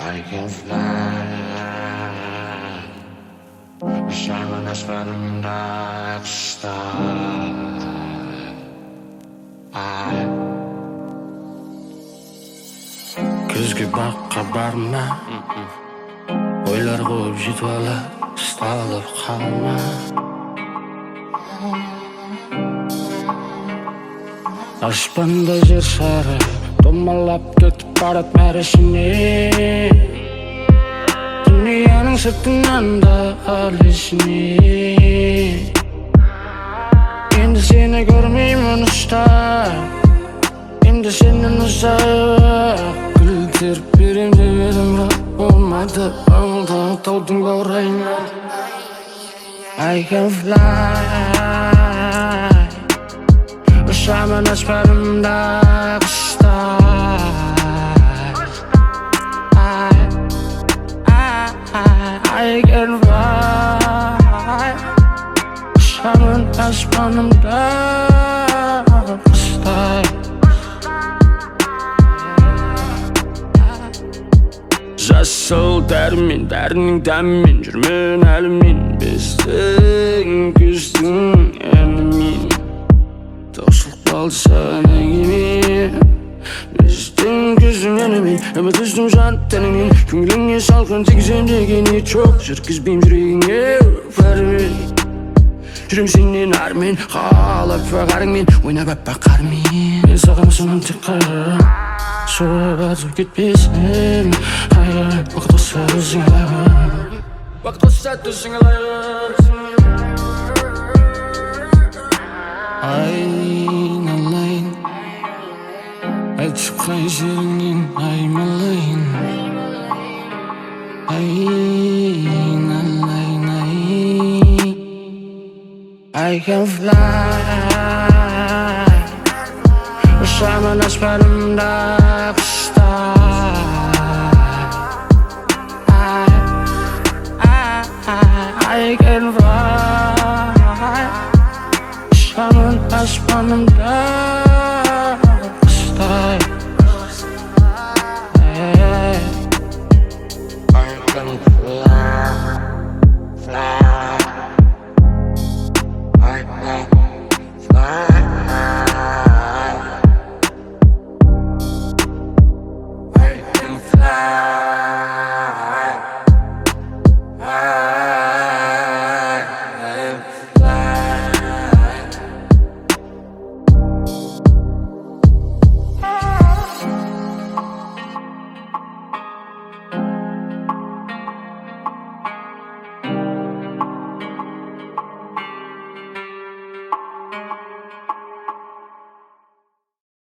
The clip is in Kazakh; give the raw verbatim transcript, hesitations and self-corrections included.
I can fly. Shining as from dark star. I Күзге баққа барма, ойлар қойып жетіп ала, ұсталып қалма. Аспанда жер шары домалап кетіп барат мәресіне. Дүнияның сыртынан да әлесіне. Енді сені көрмеймін ұста, енді сенен ұзақ гүлдеріп берем деп едім, бірақ болмады. Ауылдағы таудың баурайына I can fly. Ұшамын аспанымда құста. I can fly. Ұшамын аспанымда құста. Жасыл дәрмен, дәрінің дәммен жүрмен әлімен. Біздің күздің әнімен таусылып қалды саған әңгіме. Біздің күздің әнімен, үміт үздім жан тәніңнен. Көңіліңе салқын тигізем деген ниет жоқ, жеткізбейм жүрегіңе бәрімен. Жүрем сенен армен, қалап бағарыңмен, ойнап аппақ қармен. Мен саған санам тек қайғы, соғып атып кетпесін. Қайғы, уақыт болса өзің алайын, уақыт болса өзің алайын. Айналайын, айтып қай жеріңнен аймалайын. Айналайын, ай I can fly. Ұшамын аспанымда құста. I can fly. Ұшамын аспанымда құста. I can fly, fly. I can fly. I can fly.